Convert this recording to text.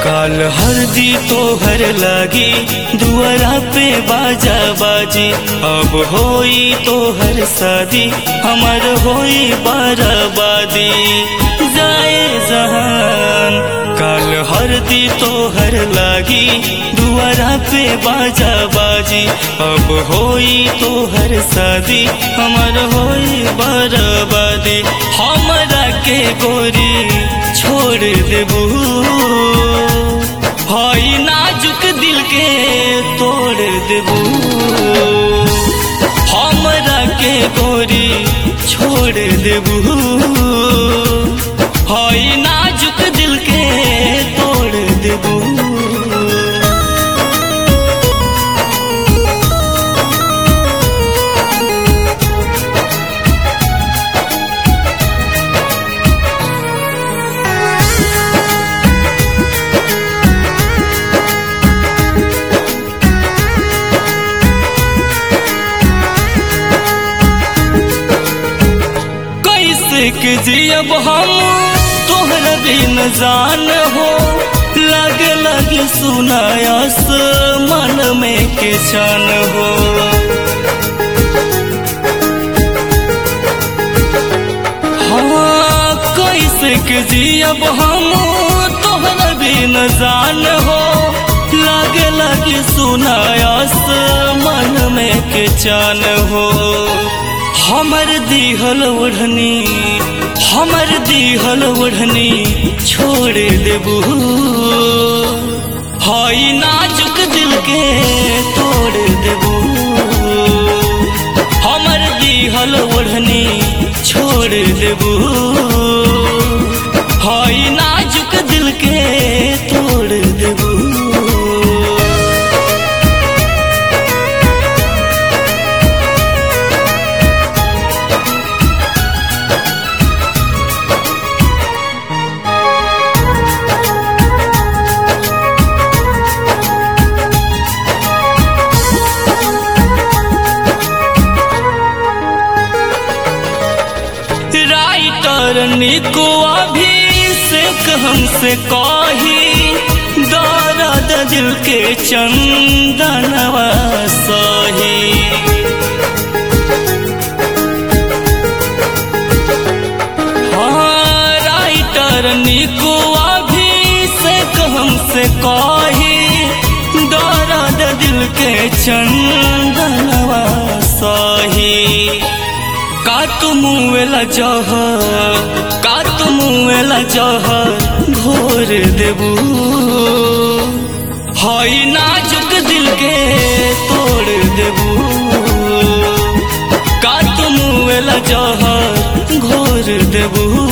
काल हरदी तोहर लागी दुआरा पे बाजा बाजी। अब होई तोहर शादी हमर होई बर्बादी। जाए जहान काल हरदी तोहर लागी दुआरा पे बाजा बाजी। अब होई तोहर शादी हमर होई बर्बादी। हमरा के गोरी छोड़ देबू, हई नाजुक दिल के तोड़ देबू। हमरा के गोरी छोड़ देबू, हई नाजुक दिल के तोड़ देबू। के जियब हम तोहरा बिन जान हो। लग लग सुनायस मन में के छन हो। हाँ कैसे के जियब हम तोहरा बिन जान हो। लग लग सुनायस मन में के छन हो। हमर दिहल ओढ़नी छोड़ देबू, हई नाजुक दिल के तोड़ देबू। हमर दिहल ओढ़नी छोड़ देबू, हई नाजुक दिल के तोड़ देबू। निको अभिषेक हमसे कही दर्द दिल के चंदनवा सही। हाँ राइटर निको अभिषेक हमसे कही दर्द दिल के चंदनवा सही। का तुम वेला जहर घोर देबू, हई नाजुक दिल के तोड़ देबू। का तुम वेला जहर घोर देबू,